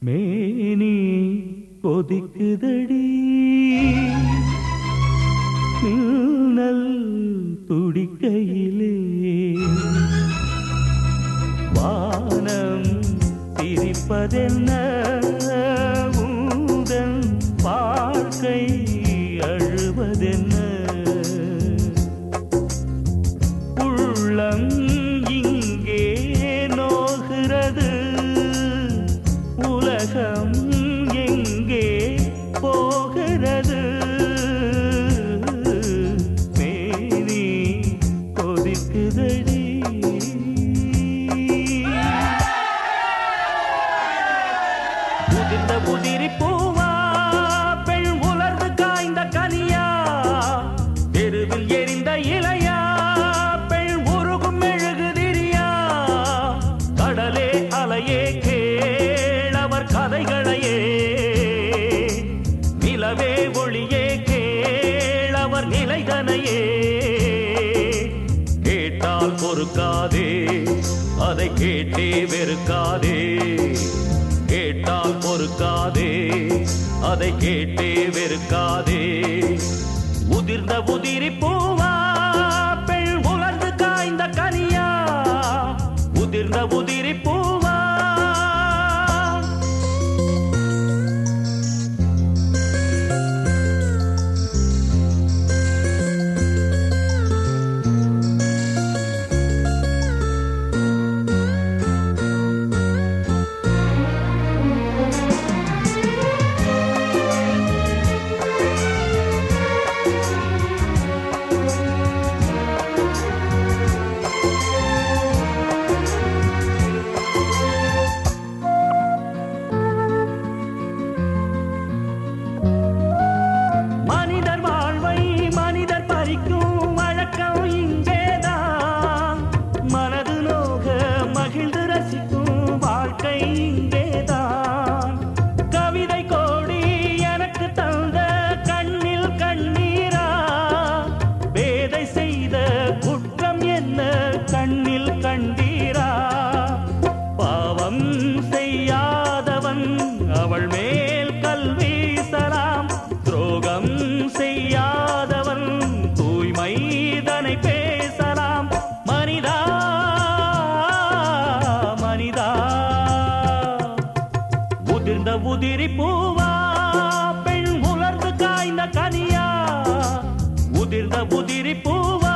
மேனி கொதிக்குதடி மின்னல் துடிக்கையிலே வானம் சிரிப்பதென்ன ஊதன் வாழ்க்கை அழுவதென்ன உள்ளம் இங்கே நோகிறது உலகம் எங்கே போகிறது மேனி கொதிக்குதடி உதிர்ந்த உதிரி பூவா பெண் உலர்ந்து காய்ந்த கனியா தெருவில் எரிந்த இலையா பெண் உருகும் மெழுகுதிரியா கடலே அலையே கேளவர் கதைகளையே நிலவே ஒளியே கேளவர் நிலைதனையே கேட்டால் பொறுக்காதே அதை கேட்டே வெறுக்காதே கேட்டால் பொறுக்காதே அதை கேட்டே வெறுக்காதே உதிர்ந்த உதிரி பூவா பெண் உலர்ந்து காய்ந்த கனியா உதிர்ந்த உதிரி பூவா கண்ணில் கண்டீரா பாவம் செய்யாதவன் அவள் மேல் கல் வீசலாம் துரோகம் செய்யாதவன் தூய்மைதனை பேசலாம் மனிதா மனிதா உதிர்ந்த உதிரி பூவா பெண் உலர்ந்து காய்ந்த கனியா உதிர்ந்த உதிரி பூவா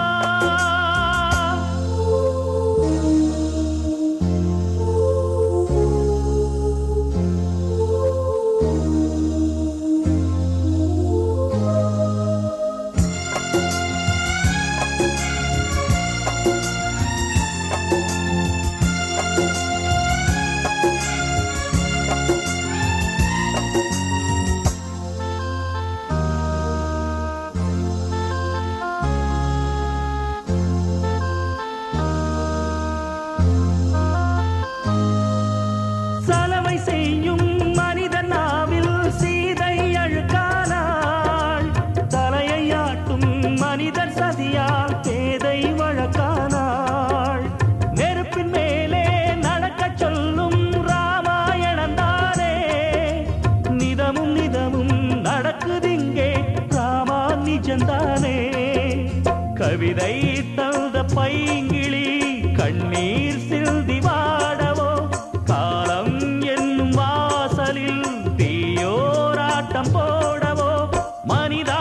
செய்யும் மனிதன் நாவில் சீதை அழுக்கானாள் தலையை ஆட்டும் மனிதர் சதியால் பேதை வழக்கானாள் நெருப்பின் மேலே நடக்க சொல்லும் ராமாயணந்தானே நிதமும் நிதமும் நடக்குதிங்கே ராமா நிஜந்தானே கவிதை தந்த பைங்கிளி கண்ணீர் சில்தி வாடவோ காலம் என்னும் வாசலில் தீயோராட்டம் போடவோ மனிதா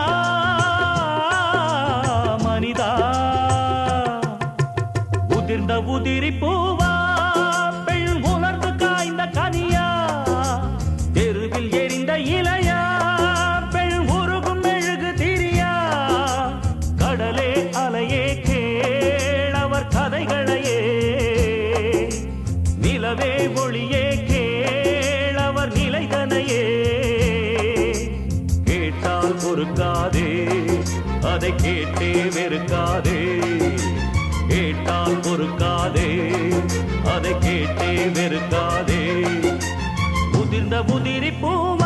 மனிதா உதிர்ந்த உதிரி பூவா பெண் உலர்ந்து காய்ந்த கனியா தெருவில் எரிந்த இலையா பெண் உருகும் மெழுகு திரியா கடலே அலையே கேளவர் கதைகளையே நிலவே ஒளியே கேளவர் நிலைதனையே கேட்டால் பொறுக்காதே அதை கேட்டே வெறுக்காதே கேட்டால் பொறுக்காதே அதை கேட்டே வெறுக்காதே உதிர்ந்த உதிரி பூ